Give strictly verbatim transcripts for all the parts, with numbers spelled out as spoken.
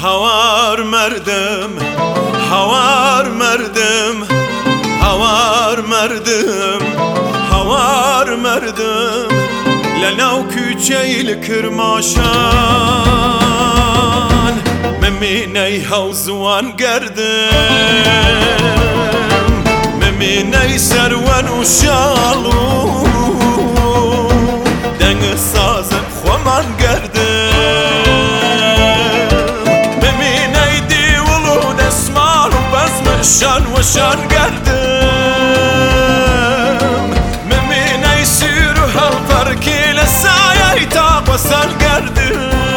هوار مردم هوار مردم هوار مردم هوار مردم لناو küçeyl kırmaşan meminey havzuan gerdim meminey serwen u şalu dengı sazın xoman gerdim meminey divulu desmal u bezmişan ve şan gerdim meminey sürü hal farkıyla sayay taqvasan gerdim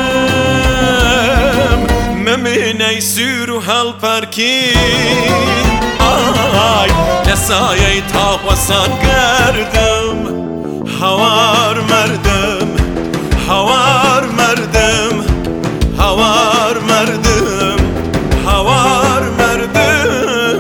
meminey sürü hal farkıyla ay nesayay taqvasan gerdim havar merdim havar merdim havar merdim havar merdim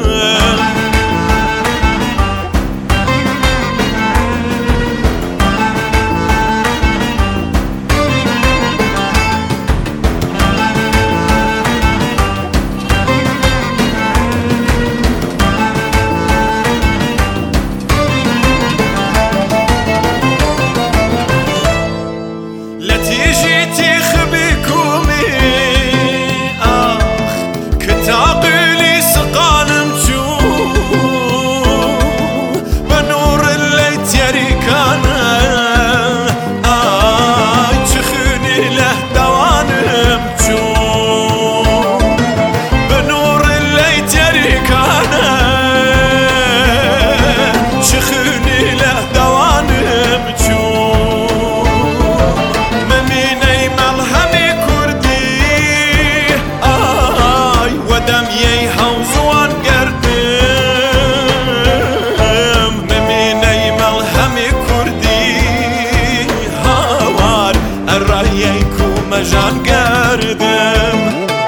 مجان گردم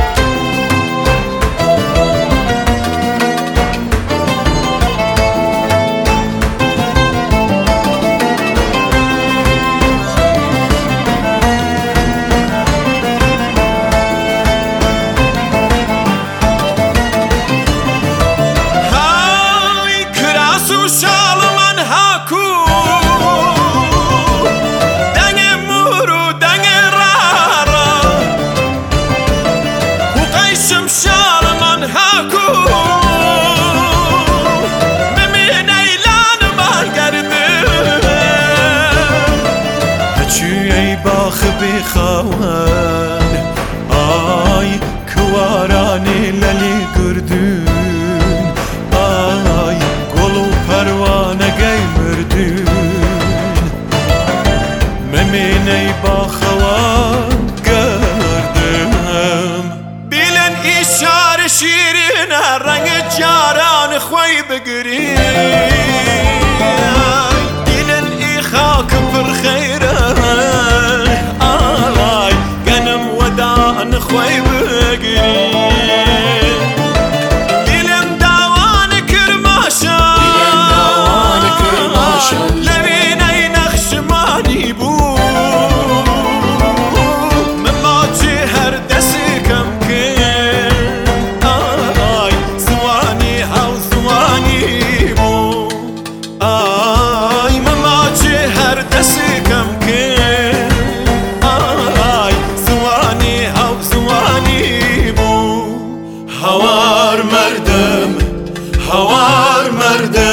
های کراس و شال من هاکو بخوان آی کوارانی للی گردون آی گل و پروانه گی مردون ممینی باخوان گردم بیلن ایشار شیرین رنگ جاران خوی بگرین بیلن ای خاک پر خیره خوي بقري إلم داوان كرماشان لبيني نخش ماني بو مما جهر دسي كم كن آي زواني هاو زواني بو آي مما جهر دسي كم كن هوار مردم هوار مردم